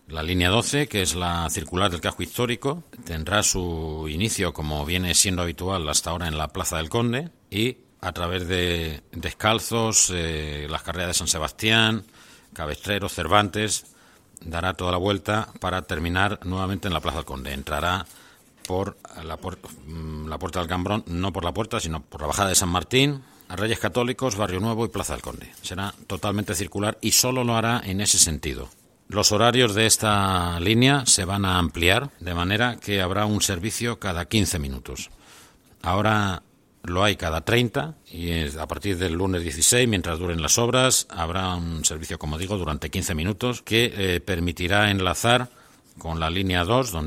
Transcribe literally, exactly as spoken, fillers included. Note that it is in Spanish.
La línea doce, que es la circular del casco histórico, tendrá su inicio, como viene siendo habitual hasta ahora, en la Plaza del Conde, y a través de Descalzos, eh, las carreras de San Sebastián, Cabestreros, Cervantes, dará toda la vuelta para terminar nuevamente en la Plaza del Conde. Entrará por la, puer- la Puerta del Cambrón, no por la puerta, sino por la bajada de San Martín, a Reyes Católicos, Barrio Nuevo y Plaza del Conde. Será totalmente circular y solo lo hará en ese sentido. Los horarios de esta línea se van a ampliar, de manera que habrá un servicio cada quince minutos. Ahora lo hay cada treinta y a partir del lunes dieciséis, mientras duren las obras, habrá un servicio, como digo, durante quince minutos que eh, permitirá enlazar con la línea dos, donde